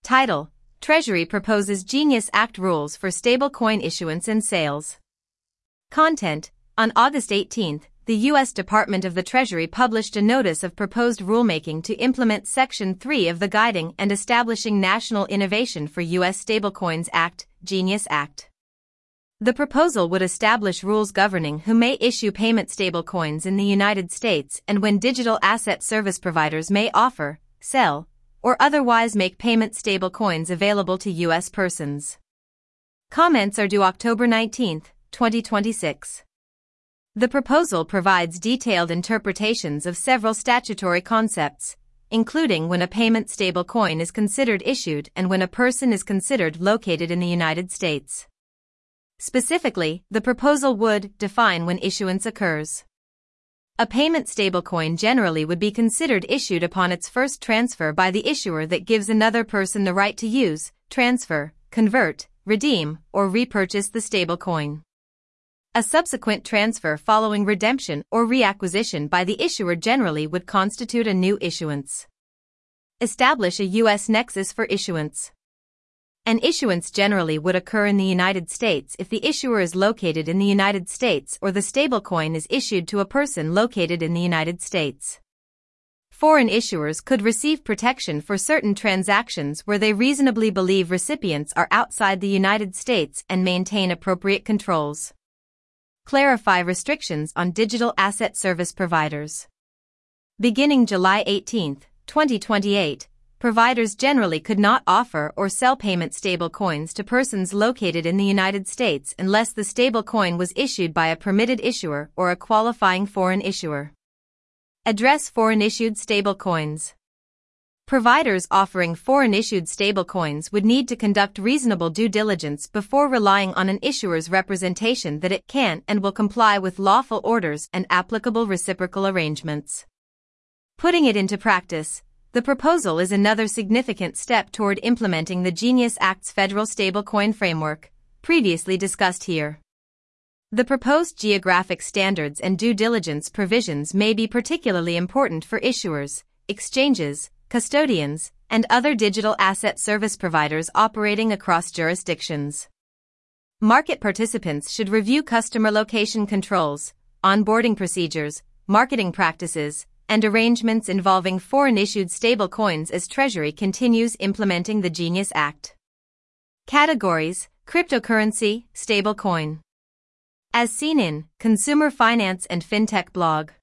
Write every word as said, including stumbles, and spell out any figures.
Title: Treasury proposes Genius Act rules for stablecoin issuance and sales. Content: On August eighteenth, the U S Department of the Treasury published a notice of proposed rulemaking to implement Section three of the Guiding and Establishing National Innovation for U S Stablecoins Act, Genius Act. The proposal would establish rules governing who may issue payment stablecoins in the United States and when digital asset service providers may offer, sell, or otherwise make payment stablecoins available to U S persons. Comments are due October nineteenth, twenty twenty-six. The proposal provides detailed interpretations of several statutory concepts, including when a payment stablecoin is considered issued and when a person is considered located in the United States. Specifically, the proposal would define when issuance occurs. A payment stablecoin generally would be considered issued upon its first transfer by the issuer that gives another person the right to use, transfer, convert, redeem, or repurchase the stablecoin. A subsequent transfer following redemption or reacquisition by the issuer generally would constitute a new issuance. Establish a U S nexus for issuance. An issuance generally would occur in the United States if the issuer is located in the United States or the stablecoin is issued to a person located in the United States. Foreign issuers could receive protection for certain transactions where they reasonably believe recipients are outside the United States and maintain appropriate controls. Clarify restrictions on digital asset service providers. Beginning July eighteenth, twenty twenty-eight, providers generally could not offer or sell payment stablecoins to persons located in the United States unless the stablecoin was issued by a permitted issuer or a qualifying foreign issuer. Address foreign-issued stablecoins. Providers offering foreign-issued stablecoins would need to conduct reasonable due diligence before relying on an issuer's representation that it can and will comply with lawful orders and applicable reciprocal arrangements. Putting it into practice, the proposal is another significant step toward implementing the Genius Act's federal stablecoin framework, previously discussed here. The proposed geographic standards and due diligence provisions may be particularly important for issuers, exchanges, custodians, and other digital asset service providers operating across jurisdictions. Market participants should review customer location controls, onboarding procedures, marketing practices, and arrangements involving foreign-issued stablecoins as Treasury continues implementing the Genius Act. Categories: Cryptocurrency, Stablecoin. As seen in Consumer Finance and FinTech blog.